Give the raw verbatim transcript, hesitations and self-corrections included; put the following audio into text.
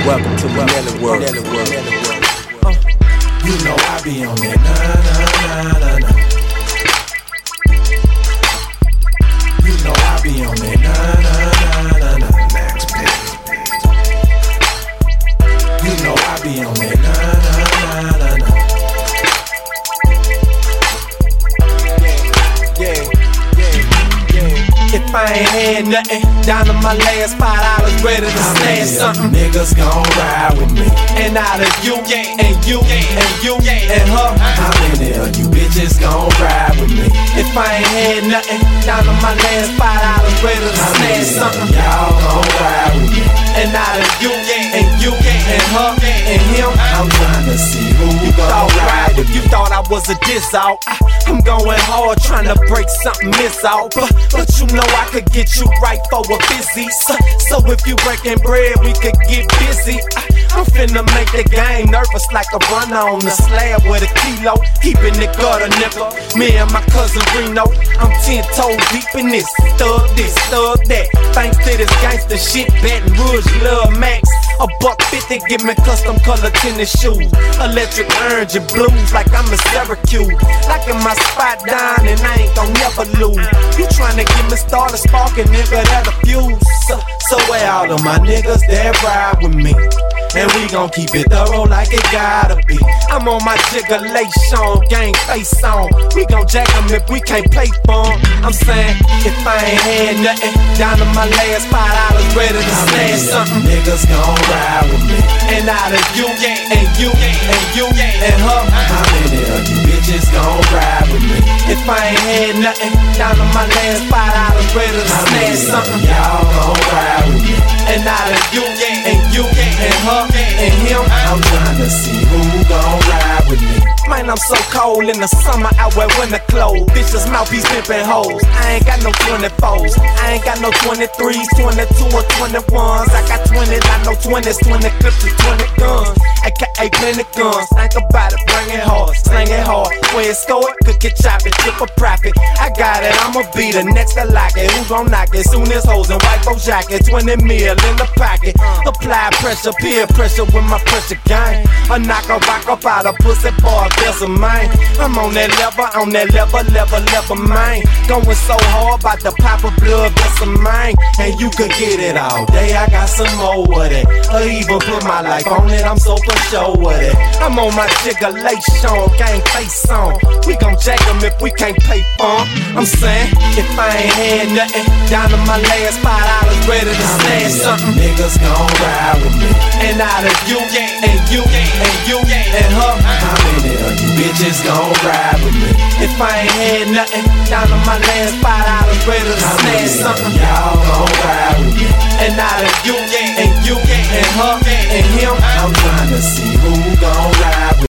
Welcome to the Nelly world. Uh, you know I be on that na na na na na. You know I be on that na na na na na. Max You know I be on that na na na na na. If I ain't had nothing, down to my last five dollars, ready to stand something. Niggas gon' ride with me. And out of you, and you, and you, and her. How many of you bitches gon' ride with me? If I ain't had nothing, down to my last five dollars, ready to stand something. Y'all gon' ride with me. And out of you, and you, and her, and him. I'm trying to see who You gon' thought ride right with if you me. thought I was a diss out. I'm going hard trying to break something miss out. But, but you know I could get you right for a busy. So, so if you breaking bread, we could get busy. I'm finna make the game nervous like a runner on the slab with a kilo. Keeping it gutter, nigga. Me and my cousin Reno, I'm ten toes deep in this. Thug this, thug that. Thanks to this gangster shit, Baton Rouge, Lil Max. A buck fifty, give me custom color tennis shoes. Electric orange and blues like I'm in Syracuse. Locking my spot down and I ain't gon' never lose. You tryna get me started sparking, nigga, that'll fuse. So, so where all of my niggas that ride with me? And we gon' keep it thorough like it gotta be. I'm on my jiggalation, gang face on. We gon' jack 'em if we can't play for 'em. I'm saying, if I ain't had nothing, down to my last five dollars, ready to stand something. Niggas gon' ride with me. And out of you, and you, and you, and her. How many of you bitches gon' ride with me? If I ain't had nothing, down to my last five dollars, ready to How stand many something. of y'all gon' ride with me? And out of you, and you, and her, and him. I'm trying to see who gon' ride with me. Man, I'm so cold in the summer, I wear winter clothes. Bitches mouthpiece pimpin' hoes. I ain't got no twenty-fours. I ain't got no twenty-threes, twenty-two or twenty-ones. I got twenty, not no twenties, twenty clips and twenty guns. A K A plenty guns. Think about it, bring it hard, sling it hard. When it's scored, cook it, chop it, trip a profit. I got it, I'ma be the next to like it. Who gon' knock it? Soon as hoes and white folks jacket. twenty mil in the pocket. Apply pressure, peer pressure with my pressure gang. A knock a rock up out of pussy boy. There's a man. I'm on that level, on that level, level, level, man. Going so hard, about to pop a blood vessel, man. And you could get it all day, I got some more with it. Or even put my life on it, I'm so for sure with it. I'm on my jiggalation, gang face on. We gon' jack 'em if we can't pay for 'em. I'm saying, if I ain't had nothing, down to my last five dollars, ready to stand something. Niggas gon' ride with me. And out of you, and you, and you, and her. How many of you bitches gon' ride with me? If I ain't had nothing, down to my last five dollars, ready to How stand many something. of y'all gon' ride with me? And out of you, and you, and her.